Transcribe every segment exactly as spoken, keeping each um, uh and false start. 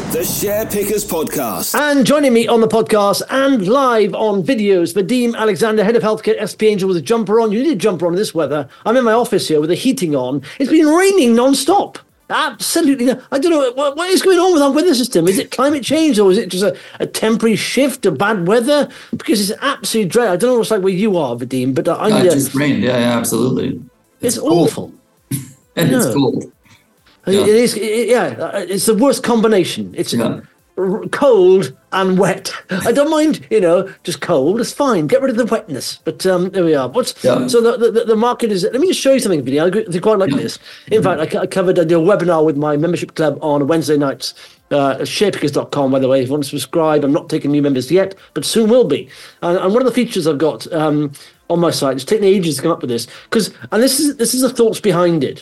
The Share Pickers Podcast. And joining me on the podcast and live on videos, Vadim Alexander, Head of Healthcare at S P Angel, with a jumper on. You need a jumper on in this weather. I'm in my office here with the heating on. It's been raining non-stop. Absolutely. No, I don't know. What, what is going on with our weather system? Is it climate change, or is it just a, a temporary shift of bad weather? Because it's absolutely dreadful. I don't know what it's like where you are, Vadim, but I yeah, need it just rained. Yeah, yeah, absolutely. It's, it's awful. And it's cold. Yeah. It is, it, yeah, it's the worst combination. It's yeah. r- cold and wet. I don't mind, you know, just cold. It's fine. Get rid of the wetness. But um, there we are. What's yeah. So the, the the market is. Let me just show you something, video. I quite like yeah. this. In mm-hmm. fact, I, I covered. I did a webinar with my membership club on Wednesday nights. Uh, sharepickers dot com, by the way, if you want to subscribe. I'm not taking new members yet, but soon will be. And, and one of the features I've got um, on my site, it's taken ages to come up with this, because and this is this is the thoughts behind it.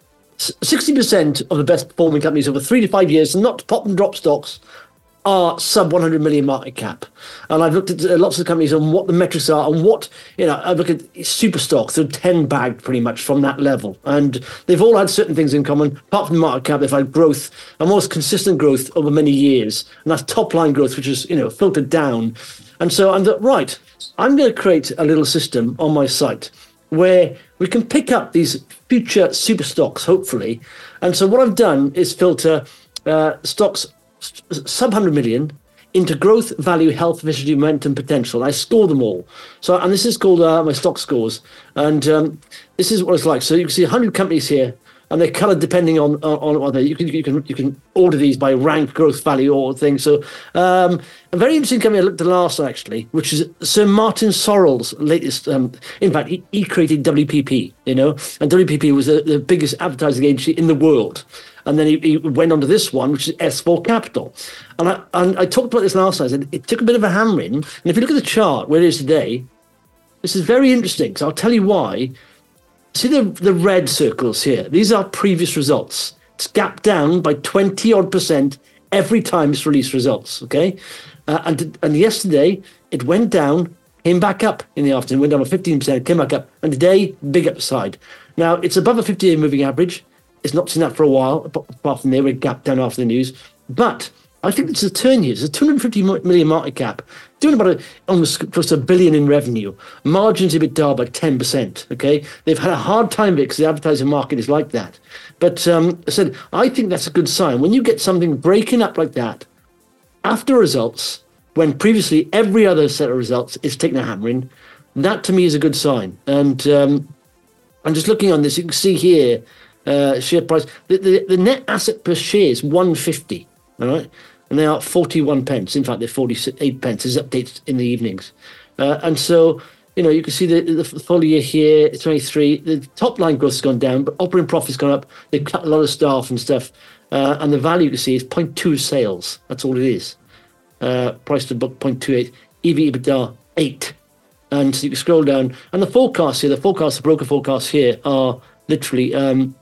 sixty percent of the best performing companies over three to five years, and not pop and drop stocks, are sub one hundred million market cap. And I've looked at lots of companies on what the metrics are and what, you know, I've looked at super stocks, they're ten bagged pretty much from that level. And they've all had certain things in common. Apart from the market cap, they've had growth, and most consistent growth over many years. And that's top line growth, which is, you know, filtered down. And so I'm the, right, I'm going to create a little system on my site where we can pick up these future super stocks, hopefully. And so what I've done is filter uh, stocks sub one hundred million into growth, value, health, efficiency, momentum, potential. I score them all. So, and this is called uh, my stock scores. And um, this is what it's like. So you can see one hundred companies here, and they're coloured depending on on, on what they. You can you can you can order these by rank, growth, value, or things. So um, a very interesting company I looked at last actually, which is Sir Martin Sorrell's latest. Um, in fact, he, he created W P P, you know, and W P P was the, the biggest advertising agency in the world. And then he, he went on to this one, which is S four Capital. And I and I talked about this last night. I said it took a bit of a hammering. And if you look at the chart where it is today, this is very interesting. So I'll tell you why. See the, the red circles here? These are previous results. It's gapped down by twenty odd percent every time it's released results, okay? Uh, and and yesterday, it went down, came back up in the afternoon, went down by fifteen percent, came back up. And today, big upside. Now, it's above a fifty-day moving average. It's not seen that for a while, apart from there, we're gapped down after the news. But I think it's a turn here. It's a two hundred fifty million market cap, doing about a, almost close to a billion in revenue. Margins EBITDA by ten percent, okay? They've had a hard time of it because the advertising market is like that. But um, I said, I think that's a good sign. When you get something breaking up like that, after results, when previously every other set of results is taking a hammering, that to me is a good sign. And um, I'm just looking on this, you can see here, uh, share price, the, the, the net asset per share is one fifty, all right? And they are forty-one pence. In fact, they're forty-eight pence. There's updates in the evenings. Uh, and so, you know, you can see the, the full year here, twenty-three. The top line growth has gone down, but operating profit's gone up. They've cut a lot of staff and stuff. Uh, and the value you can see is zero point two sales. That's all it is. Uh, price to book zero point two eight. E V EBITDA eight. And so you can scroll down. And the forecasts here, the forecasts, the broker forecasts here are literally um,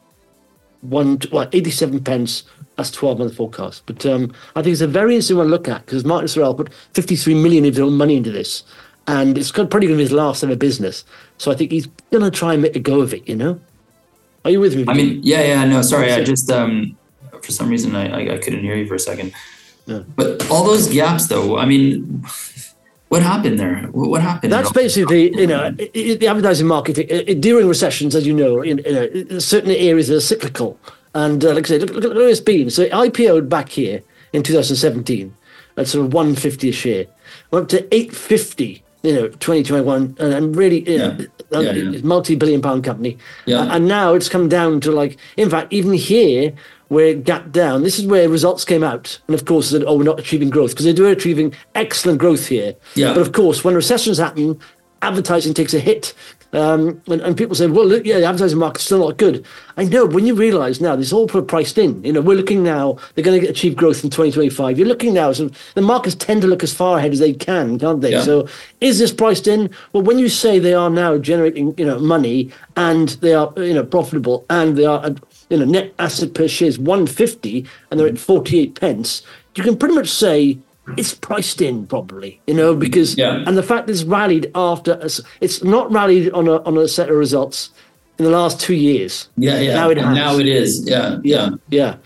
one, what, eighty-seven pence. That's twelve month forecast. But um, I think it's a very interesting one to look at, because Martin Sorrell put fifty-three million of his own money into this, and it's probably going to be his last ever business. So I think he's going to try and make a go of it, you know? Are you with me? I mean, yeah, yeah, no, sorry. I just, um, for some reason, I, I, I couldn't hear you for a second. Yeah. But all those gaps, though, I mean, what happened there? What happened? That's basically, you know, the advertising market, during recessions, as you know, in, in certain areas are cyclical. And uh, like I say, look, look, look at it's been. So it I P O'd back here in two thousand seventeen at sort of one fifty a share. Went up to eight fifty, you know, twenty twenty-one, and, and really, you know, yeah. Yeah, yeah. multi-billion pound company. Yeah. Uh, and now it's come down to like, in fact, even here, where it gapped down, this is where results came out. And of course, said, oh, we're not achieving growth, because they do achieving excellent growth here. Yeah. But of course, when recessions happen, advertising takes a hit. Um, and, and people say, well, look, yeah, the advertising market's still not good. I know, when you realise now, this is all priced in. You know, we're looking now, they're going to achieve growth in twenty twenty-five. You're looking now, so the markets tend to look as far ahead as they can, can't they? Yeah. So is this priced in? Well, when you say they are now generating, you know, money, and they are, you know, profitable, and they are, you know, net asset per share is one fifty, and they're at forty-eight pence, you can pretty much say it's priced in probably, you know, because yeah. and the fact that it's rallied after us, it's not rallied on a on a set of results in the last two years. Yeah, yeah. Now it has. Now it is. Yeah, yeah, yeah.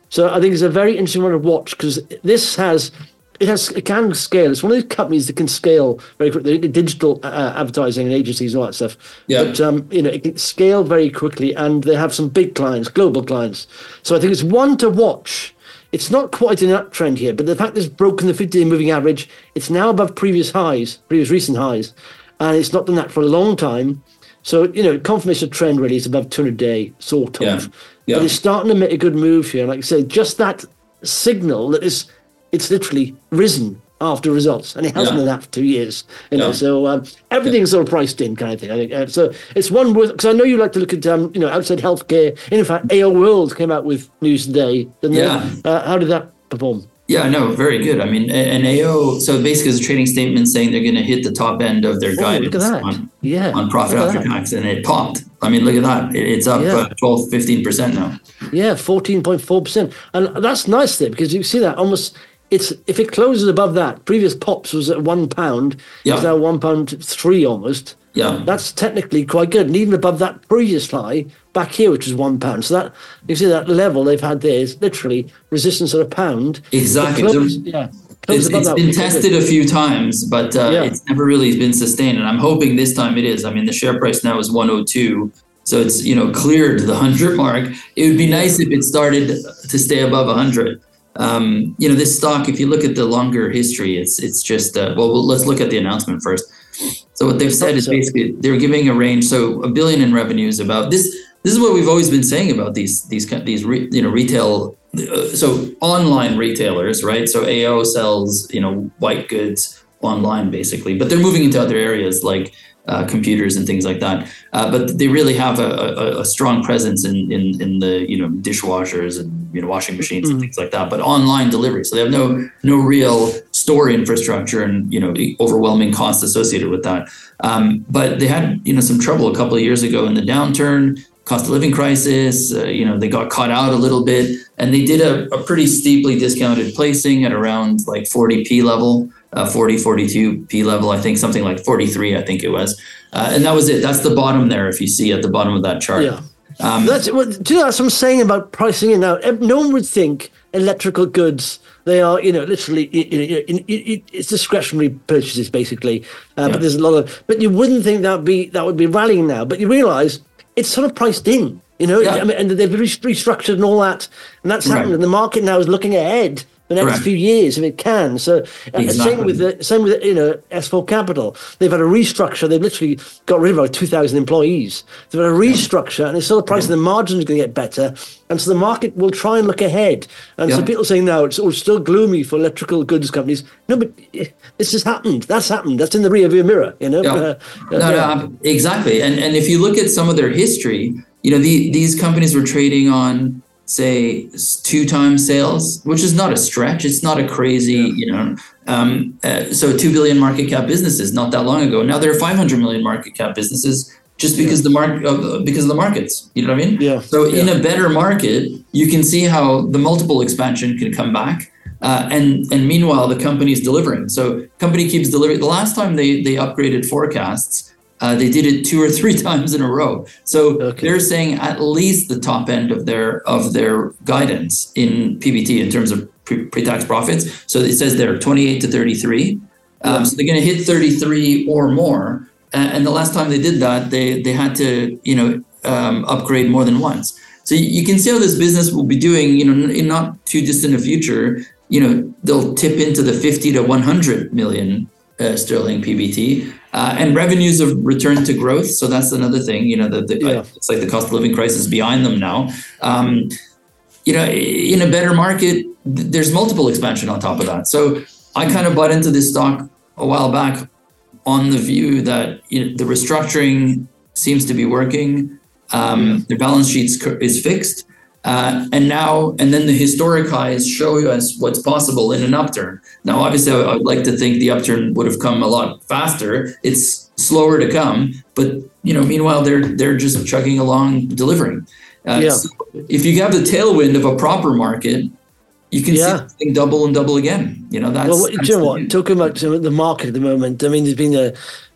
So I think it's a very interesting one to watch because this has, it has, it can scale. It's one of those companies that can scale very quickly. Digital uh, advertising and agencies and all that stuff. Yeah. But um, you know, it can scale very quickly, and they have some big clients, global clients. So I think it's one to watch. It's not quite an uptrend here, but the fact that it's broken the fifty-day moving average, it's now above previous highs, previous recent highs, and it's not done that for a long time. So, you know, confirmation of trend really is above two hundred day, sort of. Yeah. Yeah. But it's starting to make a good move here. Like I say, just that signal that is, it's literally risen after results, and it hasn't Yeah. done that for two years. You know, Yeah. so um, everything's Yeah. sort of priced in, kind of thing. I think uh, so. It's one worth because I know you like to look at um, you know, outside healthcare. In fact, A O World came out with news today. Didn't Yeah. they? Uh, how did that perform? Yeah, no, very good. I mean, an A O, so basically it's a trading statement saying they're going to hit the top end of their Oh, guidance look at that. on, Yeah. on profit look at after that. tax, and it popped. I mean, look at that. It, it's up Yeah. uh, twelve, fifteen percent now. Yeah, fourteen point four percent. And that's nice there because you see that almost, it's if it closes above that, previous pops was at one pound, Yeah. it's now one pound three almost. Yeah. That's technically quite good. And even above that previous high back here, which was one pound. So that, you see that level they've had there is literally resistance at a pound. Exactly. It closed- yeah. closed It's, above it's that, been which is quite tested good. a few times, but uh, Yeah. it's never really been sustained. And I'm hoping this time it is. I mean, the share price now is one oh two. So it's, you know, cleared the one hundred mark. It would be nice if it started to stay above one hundred. Um, you know, this stock, if you look at the longer history, it's it's just, uh, well, well, let's look at the announcement first. So what they've said is So- basically they're giving a range. So a billion in revenues about this. This is what we've always been saying about these these ki- these re, you know retail. Uh, so online retailers, right? So A O sells you know white goods online basically, but they're moving into other areas like uh, computers and things like that. Uh, but they really have a, a, a strong presence in, in in the you know dishwashers and you know washing machines Mm. and things like that. But online delivery, so they have no no real store infrastructure and you know overwhelming costs associated with that. Um, but they had you know some trouble a couple of years ago in the downturn. Cost of living crisis, uh, you know, they got caught out a little bit, and they did a, a pretty steeply discounted placing at around like forty P level, uh, forty, forty-two P level, I think something like forty-three, I think it was. Uh, and that was it. That's the bottom there, if you see at the bottom of that chart. Yeah. Um, That's what, do you know, that's what I'm saying about pricing in now. Ev- No one would think electrical goods, they are, you know, literally, it, it, it, it, it's discretionary purchases basically. Uh, Yeah. But there's a lot of, but you wouldn't think that would be, that would be rallying now. But you realize it's sort of priced in, you know, Yeah. I mean, and they've re- restructured and all that. And that's Right. happened. And the market now is looking ahead the next Correct. few years if it can. So uh, Exactly. same with the same with you know S four Capital. They've had a restructure. They've literally got rid of about two thousand employees. They've had a restructure, and it's still the price of the margins are going to get better. And so the market will try and look ahead. And so Yeah. people saying now it's all still gloomy for electrical goods companies. No, but eh, this has happened. That's happened. That's in the rearview mirror. You know. Yeah. Uh, no, uh, no, yeah. um, exactly. And and if you look at some of their history, you know, the, these companies were trading on, say, s- two times sales, which is not a stretch. It's not a crazy, you know. Um, uh, so two billion market cap businesses not that long ago. Now they're five hundred million market cap businesses just because the market uh, because of the markets. You know what I mean? Yeah. So in Yeah. a better market, you can see how the multiple expansion can come back. Uh, and and meanwhile, the company's delivering. So company keeps delivering. The last time they they upgraded forecasts, uh, they did it two or three times in a row. So Okay. they're saying at least the top end of their of their guidance in P B T in terms of pre- pre-tax profits. So it says they're twenty-eight to thirty-three. Um, Yeah. So they're going to hit thirty-three or more. Uh, and the last time they did that, they they had to you know um, upgrade more than once. So you, you can see how this business will be doing. You know, in not too distant a future. You know, they'll tip into the fifty to one hundred million uh, sterling P B T, uh, and revenues have returned to growth. So that's another thing. You know, the, the, Yeah. it's like the cost of living crisis behind them now. Um, you know, in a better market, th- there's multiple expansion on top of that. So I kind of bought into this stock a while back on the view that you know, the restructuring seems to be working. Um, the balance sheet is fixed. Uh, and now, and then the historic highs show us what's possible in an upturn. Now, obviously, I would like to think the upturn would have come a lot faster. It's slower to come, but you know, meanwhile, they're they're just chugging along, delivering. Uh, Yeah. so if you have the tailwind of a proper market, you can Yeah. see this thing double and double again. You know, that's. Well, what, that's do you know the what? view. Talking about uh, the market at the moment, I mean, there's been a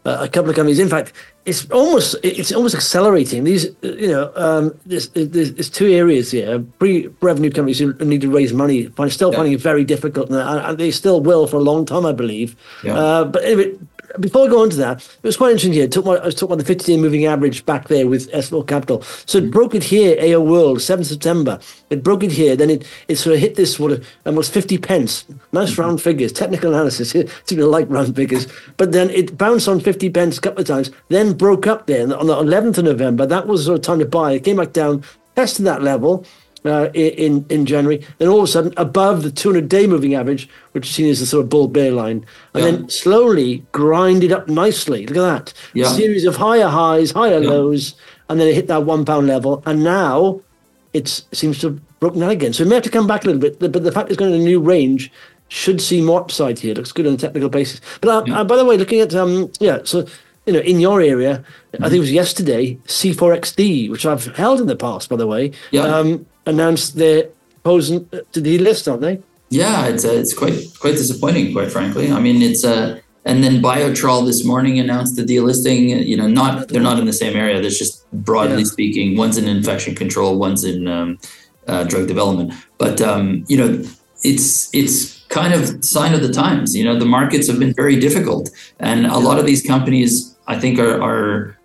uh, a couple of companies. In fact, it's almost it's almost accelerating. These, you know, um, there's, there's, there's two areas here. Pre-revenue companies who need to raise money, find still yeah. finding it very difficult, and they still will for a long time, I believe. Yeah. Uh, but anyway, before I go on to that, it was quite interesting here. I, took my, I was talking about the fifty-day moving average back there with S four Capital. So it broke it here, A O World, seventh of September. It broke it here. Then it, it sort of hit this sort of almost fifty pence. Nice round figures. Technical analysis. People like round figures. But then it bounced on fifty pence a couple of times, then broke up there on the eleventh of November. That was sort of time to buy. It came back down, tested that level. Uh, in in January, then all of a sudden above the two hundred day moving average, which is seen as a sort of bull bear line, and yeah. then slowly grinded up nicely. Look at that, yeah. a series of higher highs, higher yeah. lows, and then it hit that one pound level, and now it seems to have broken out again. So it may have to come back a little bit, but the fact it's going in a new range should see more upside here. It looks good on a technical basis. But uh, yeah. uh, by the way, looking at um yeah, so. You know, in your area, mm-hmm. I think it was yesterday, C four X D, which I've held in the past, by the way, yeah. um, announced they're proposing to delist, aren't they? Yeah, it's uh, it's quite quite disappointing, quite frankly. I mean, it's uh, and then Biotrol this morning announced the delisting. You know, not they're not in the same area. There's just broadly yeah. speaking, one's in infection control, one's in um, uh, drug development. But um, you know, it's it's kind of sign of the times. You know, the markets have been very difficult, and a lot of these companies, I think, are are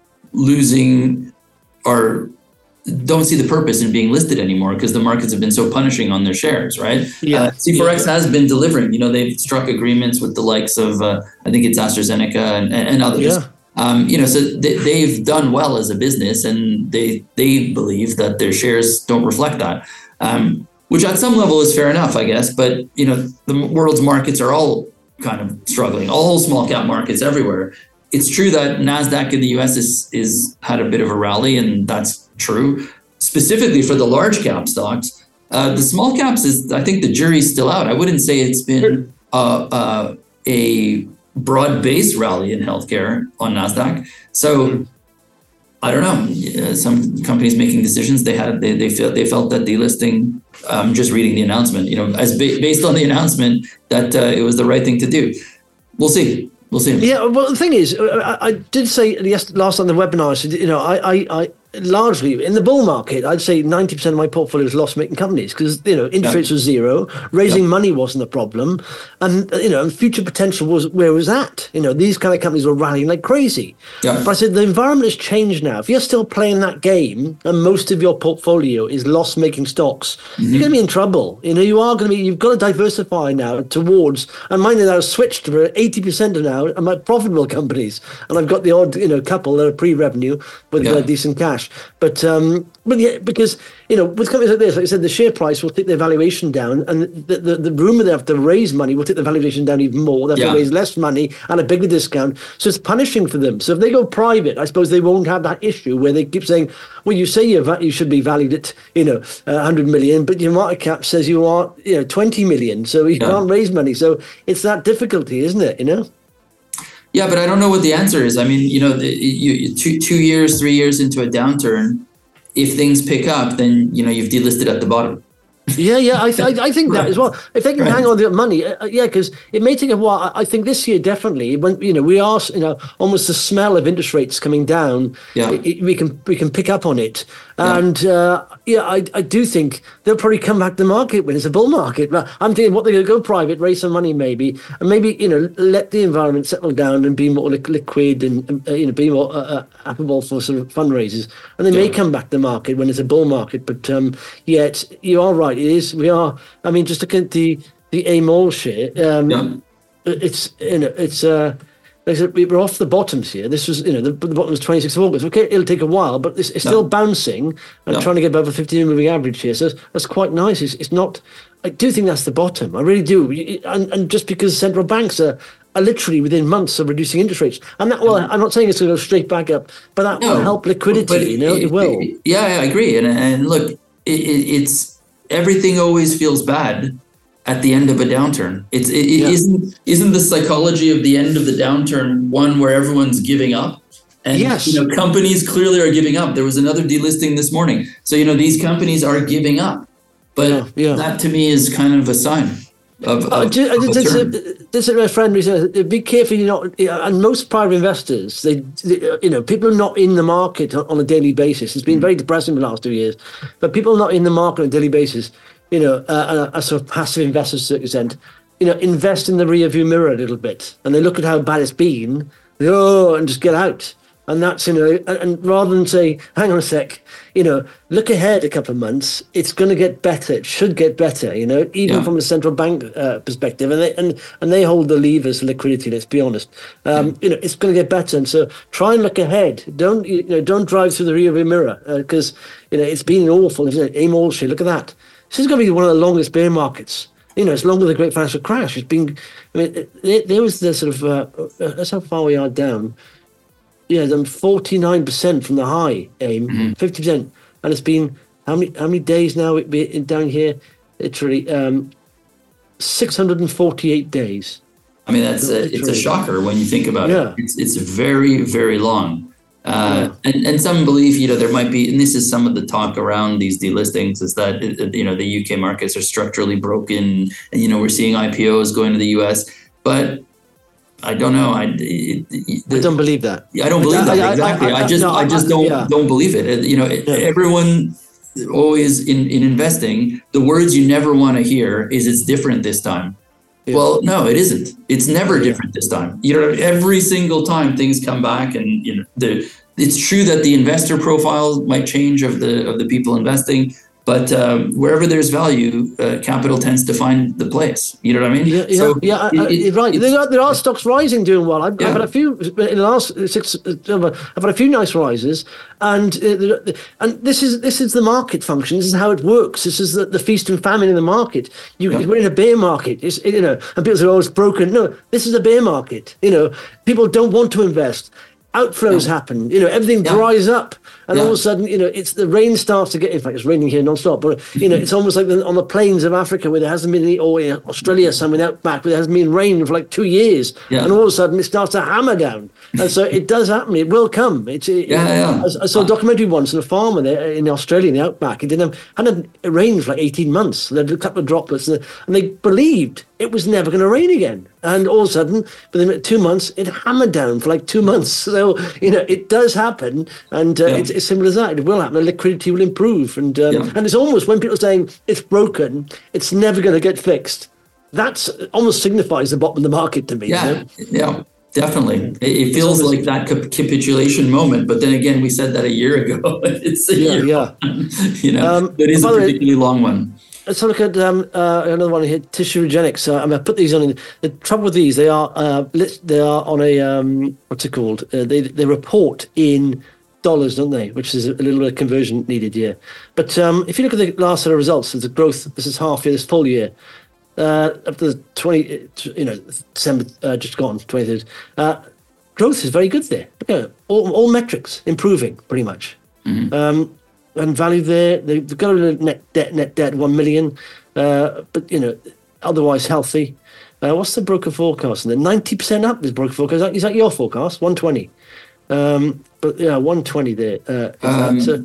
losing or don't see the purpose in being listed anymore because the markets have been so punishing on their shares, right? Yeah. Uh, C four X yeah. has been delivering. You know, they've struck agreements with the likes of, uh, I think it's AstraZeneca and, and others. Yeah. Um, you know, so they, they've done well as a business, and they they believe that their shares don't reflect that, um, which at some level is fair enough, I guess. But, you know, the world's markets are all kind of struggling, all small cap markets everywhere. It's true that NASDAQ in the U S is is had a bit of a rally, and that's true. Specifically for the large cap stocks, uh, the small caps is, I think the jury's still out. I wouldn't say it's been uh, uh, a broad-based rally in healthcare on NASDAQ. So I don't know. Some companies making decisions, they had they they felt they felt that delisting. Um, just reading the announcement, you know, as ba- based on the announcement that uh, it was the right thing to do. We'll see. We'll see. Yeah, well, the thing is, I, I did say yes, last on the webinar, I said, you know, I, I, I largely in the bull market, I'd say ninety percent of my portfolio is loss-making companies because, you know, interest rates yeah. was zero, raising yeah. money wasn't a problem, and, you know, future potential was where it was at. You know, these kind of companies were rallying like crazy. Yeah. But I said the environment has changed now. If you're still playing that game and most of your portfolio is loss-making stocks, mm-hmm. you're going to be in trouble. You know, you are going to be, you've got to diversify now towards, and mine now switched to eighty percent of now are my profitable companies, and I've got the odd, you know, couple that are pre-revenue with yeah. uh, decent cash. But um, but yeah, because, you know, with companies like this, like I said, the share price will take their valuation down, and the the, the rumor they have to raise money will take the valuation down even more. They have yeah. to raise less money and a bigger discount. So it's punishing for them. So if they go private, I suppose they won't have that issue where they keep saying, well, you say you're va- you should be valued at, you know, uh, one hundred million, but your market cap says you are, you know, twenty million. So you yeah. can't raise money. So it's that difficulty, isn't it? You know? Yeah, but I don't know what the answer is. I mean, you know, the, you, two two years, three years into a downturn, if things pick up, then, you know, you've delisted at the bottom. Yeah, yeah, I, th- I think that right. as well. If they can right. hang on to the money, uh, yeah, because it may take a while. I think this year definitely, when, you know, we are, you know, almost the smell of interest rates coming down. Yeah, it, it, we can we can pick up on it, yeah. and uh, yeah, I I do think they'll probably come back to the market when it's a bull market. But I'm thinking what they're going to go private, raise some money maybe, and maybe, you know, let the environment settle down and be more li- liquid and uh, you know, be more uh, uh, affable for sort of fundraisers, and they yeah. may come back to the market when it's a bull market. But um, yet you are right. It is. We are. I mean, just look at the the A M O L share. Um, yeah. It's you know it's uh, like I said, we were off the bottoms here. This was, you know, the, the bottom was twenty-sixth of August. Okay, it'll take a while, but it's, it's no. still bouncing and no. trying to get above a fifty-day moving average here. So that's quite nice. It's, it's not. I do think that's the bottom. I really do. And, and just because central banks are. are literally within months of reducing interest rates, and that. Well, I'm not saying it's going to go straight back up, but that no, will help liquidity. But it, you know, it, it will. It, yeah, I agree. And and look, it, it, it's. Everything always feels bad at the end of a downturn. It's it, it yeah. isn't isn't the psychology of the end of the downturn one where everyone's giving up, and yes. you know, companies clearly are giving up. There was another delisting this morning, so you know these companies are giving up, but yeah, yeah. that to me is kind of a sign. of, of, uh, of this, a this is my friend who says, be careful you're not, and most private investors, they, they, you know, people are not in the market on a daily basis. It's been very depressing for the last two years, but people are not in the market on a daily basis, you know, uh, are sort of passive investors to a certain extent, you know, invest in the rear view mirror a little bit, and they look at how bad it's been, they go, oh, and just get out. And that's, you know, and, and rather than say, hang on a sec, you know, look ahead a couple of months, it's going to get better. It should get better, you know, even yeah. from the central bank uh, perspective. And they, and, and they hold the levers for liquidity, let's be honest. Um, yeah. You know, it's going to get better. And so try and look ahead. Don't, you know, don't drive through the rearview mirror because, uh, you know, it's been awful, isn't it? AIM All Share, look at that. This is going to be one of the longest bear markets. You know, it's longer than the Great Financial Crash. It's been, I mean, there, there was the sort of, uh, that's how far we are down. Yeah, then forty-nine percent from the high, AIM, mm-hmm. fifty percent. And it's been, how many how many days now it be down here? Literally, um, six hundred forty-eight days. I mean, that's a, it's a shocker when you think about yeah. it. It's, it's very, very long. Uh, yeah. and, and some believe, you know, there might be, and this is some of the talk around these delistings, is that, you know, the U K markets are structurally broken. And, you know, we're seeing I P Os going to the U S. But I don't know. I, it, it, the, I don't believe that. I don't believe that. I, exactly. I, I, I, I just no, I just don't yeah. don't believe it. You know, yeah. everyone always in, in investing, the words you never want to hear is it's different this time. Yeah. Well, no, it isn't. It's never yeah. different this time. You know, every single time things come back, and you know, the it's true that the investor profile might change of the of the people investing. But um, wherever there's value, uh, capital tends to find the place. You know what I mean? Yeah, yeah, so yeah it, it, you're right. There are, there are stocks rising, doing well. I've, yeah. I've had a few in the last six. I've had a few nice rises, and uh, and this is this is the market function. This is how it works. This is the, the feast and famine in the market. You, yeah. We're in a bear market. It's, you know, and people say, "Oh, it's broken." No, this is a bear market. You know, people don't want to invest. Outflows yeah. happen, you know, everything yeah. dries up, and yeah. all of a sudden, you know, it's the rain starts to get. In fact, it's raining here non-stop, but you know, it's almost like the, on the plains of Africa where there hasn't been any, or in Australia, somewhere out back where there hasn't been rain for like two years, yeah. and all of a sudden it starts to hammer down, and so it does happen. It will come. It's it, yeah, yeah. I, I saw a documentary once on a farmer there in Australia, in the outback. It didn't have hadn't rained for like eighteen months. There had a couple of droplets, and they believed it was never going to rain again. And all of a sudden, within two months, it hammered down for like two months. So, you know, it does happen. And uh, yeah. it's as simple as that. It will happen. The liquidity will improve. And um, yeah. and it's almost when people are saying it's broken, it's never going to get fixed. That's almost signifies the bottom of the market to me. Yeah, you know? yeah, definitely. It, it feels like that capitulation moment. But then again, we said that a year ago. It's a yeah, year yeah. One. You know, um, it is a particularly way, long one. Let's have a look at um, uh, another one here, Tissue Regenix. Uh, I'm going to put these on. In, the trouble with these, they are uh, they are on a um, what's it called? Uh, they they report in dollars, don't they? Which is a little bit of conversion needed here. But um, if you look at the last set of results, the growth. This is half year, this full year. Uh, up to the twenty, you know, December uh, just gone, twenty-third. Uh, growth is very good there. Yeah, all all metrics improving pretty much. Mm-hmm. Um, And value there, they've got a net debt, net debt one million, uh, but you know, otherwise healthy. Uh, what's the broker forecast? And then ninety percent up. Is broker forecast? Is that, is that your forecast? One twenty. Um, but yeah, one twenty there. Uh, um, that, uh,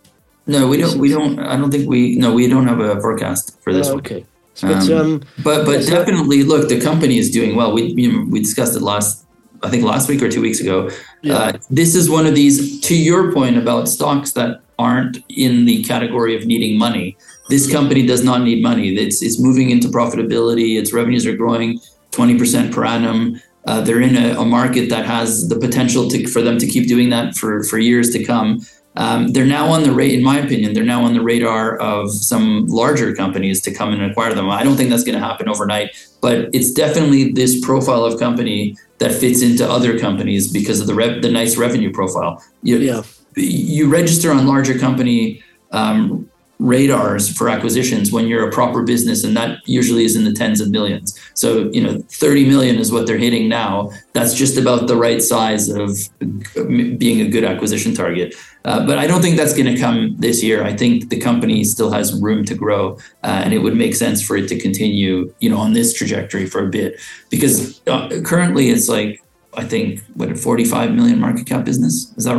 no, we don't. We don't. I don't think we. No, we don't have a forecast for this uh, one. Okay. But um, um, but, but yeah, definitely, look, the company is doing well. We you know, we discussed it last. I think last week or two weeks ago. Yeah. Uh, this is one of these. To your point about stocks that aren't in the category of needing money. This company does not need money. It's it's moving into profitability. Its revenues are growing twenty percent per annum. Uh, they're in a, a market that has the potential to for them to keep doing that for, for years to come. Um, they're now on the rate, in my opinion, they're now on the radar of some larger companies to come and acquire them. I don't think that's going to happen overnight, but it's definitely this profile of company that fits into other companies because of the rev- the nice revenue profile. You, yeah. you register on larger company um, radars for acquisitions when you're a proper business, and that usually is in the tens of millions. So, you know, thirty million is what they're hitting now. That's just about the right size of being a good acquisition target. Uh, but I don't think that's going to come this year. I think the company still has room to grow, uh, and it would make sense for it to continue, you know, on this trajectory for a bit, because uh, currently it's like, I think, what, a forty-five million market cap business? Is that right?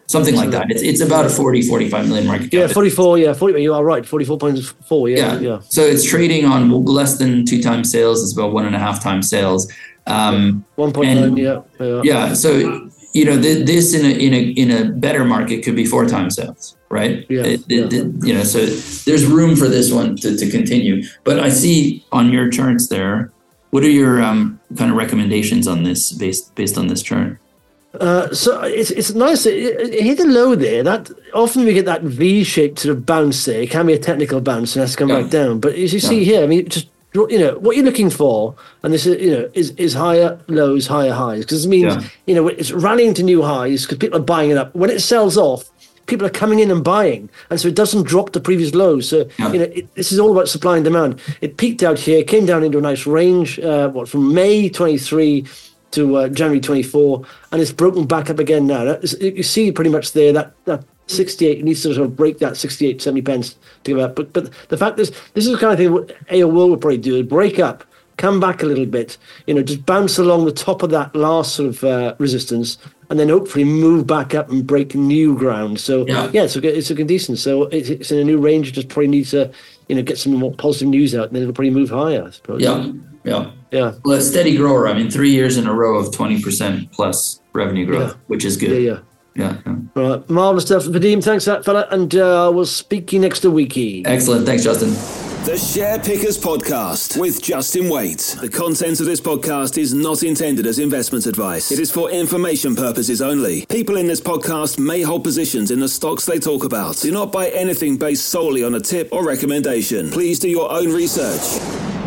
something like that. It's it's about a forty, forty-five million market cap. Yeah, forty-four. Yeah, forty. You are right. Forty-four point four. Yeah, yeah, yeah. So it's trading on less than two times sales. It's about one and a half times sales. Um, one point nine. Yeah, yeah. Yeah. So you know th- this in a in a in a better market could be four times sales, right? Yeah. It, yeah. It, it, you know, so there's room for this one to, to continue. But I see on your charts there. What are your um, kind of recommendations on this based based on this chart? Uh, so it's it's nice. It, it hit a low there. That often we get that V-shaped sort of bounce there. It can be a technical bounce and has to come yeah. back down. But as you yeah. see here, I mean, just you know what you're looking for, and this is you know is is higher lows, higher highs, because it means yeah. you know it's rallying to new highs because people are buying it up. When it sells off, people are coming in and buying, and so it doesn't drop the previous lows. So yeah. you know it, this is all about supply and demand. It peaked out here, came down into a nice range. Uh, what from May twenty-three to uh, January twenty-four, and it's broken back up again now. That, you see pretty much there that that sixty-eight, it needs to sort of break that sixty-eight, seventy pence to go up. But but the fact is, this is the kind of thing what A O will probably do, is break up, come back a little bit, you know, just bounce along the top of that last sort of uh, resistance, and then hopefully move back up and break new ground. So yeah, yeah it's, a, it's looking decent. So it's, it's in a new range. It just probably needs to, you know, get some more positive news out, and then it'll probably move higher, I suppose. Yeah, yeah. Yeah. Well, a steady grower. I mean, three years in a row of twenty percent plus revenue growth, yeah. which is good. Yeah, yeah. Yeah. yeah. All right. Marvelous stuff. Vadim, thanks for that, fella. And uh, we'll speak you next week. Excellent. Thanks, Justin. The Share Pickers Podcast with Justin Waite. The content of this podcast is not intended as investment advice. It is for information purposes only. People in this podcast may hold positions in the stocks they talk about. Do not buy anything based solely on a tip or recommendation. Please do your own research.